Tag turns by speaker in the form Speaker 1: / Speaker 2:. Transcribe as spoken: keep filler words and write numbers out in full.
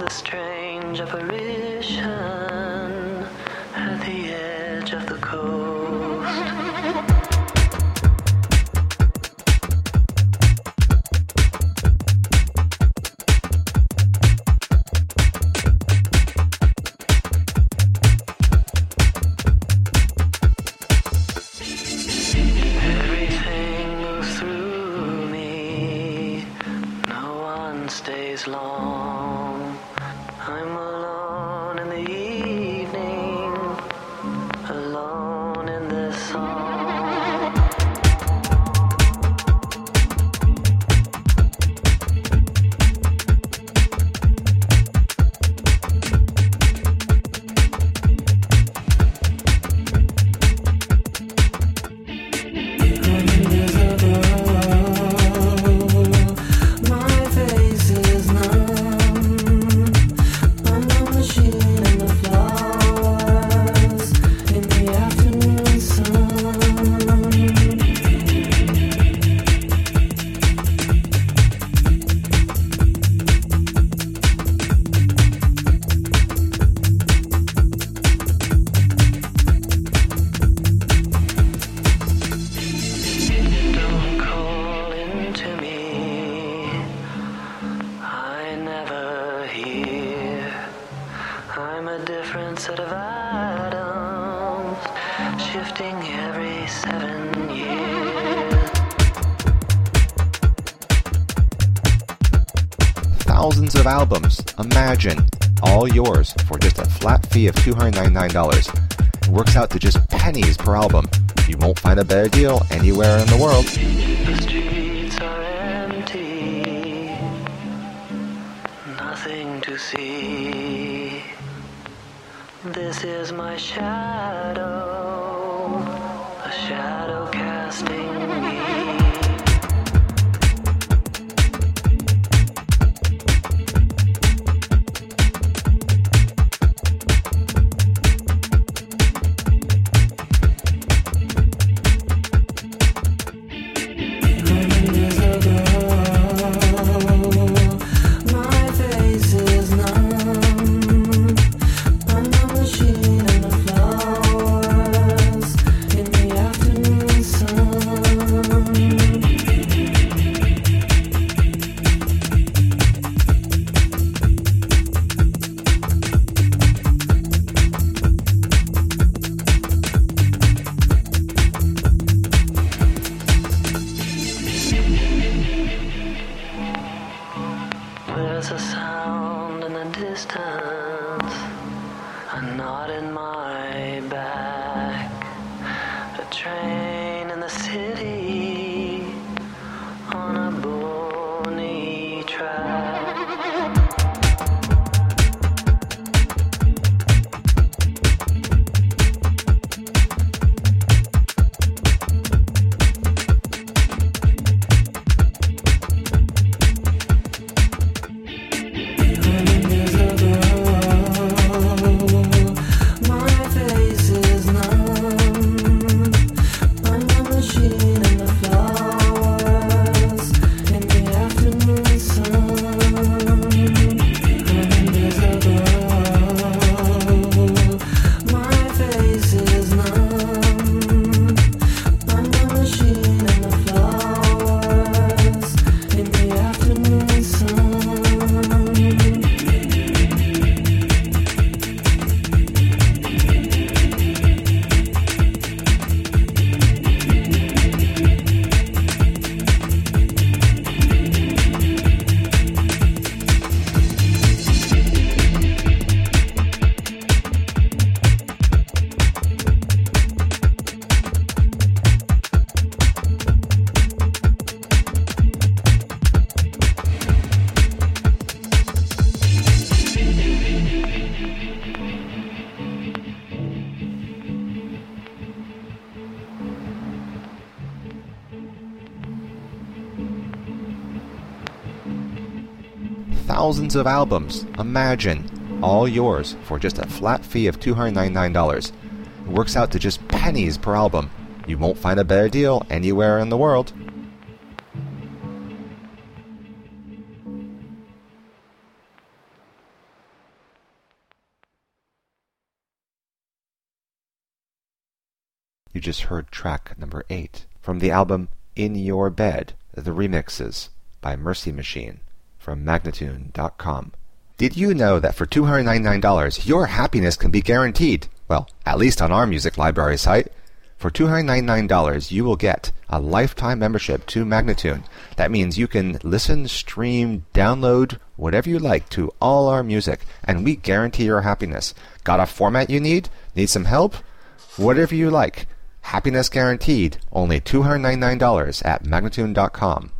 Speaker 1: strange apparition at the edge of the coast. Everything moves through me, no one stays long. I'm alone in the evening, alone in this song. I'm a different set of atoms, shifting every seven years.
Speaker 2: Thousands of albums, imagine, all yours for just a flat fee of two hundred ninety-nine dollars. It works out to just pennies per album. You won't find a better deal anywhere in the world.
Speaker 1: The streets are empty, nothing to see. This is my shadow, a shadow casting me. There's a sound in the distance, a knot in my back, a train in the city on a bony track.
Speaker 2: Thousands of albums, imagine, all yours for just a flat fee of two hundred ninety-nine dollars. It works out to just pennies per album. You won't find a better deal anywhere in the world. You just heard track number eight from the album In Your Bed, the remixes by Mercy Machine from Magnatune dot com. Did you know that for two hundred ninety-nine dollars your happiness can be guaranteed? Well, at least on our music library site. For two hundred ninety-nine dollars you will get a lifetime membership to Magnatune. That means you can listen, stream, download, whatever you like to all our music, and we guarantee your happiness. Got a format you need? Need some help? Whatever you like. Happiness guaranteed. Only two hundred ninety-nine dollars at Magnatune dot com.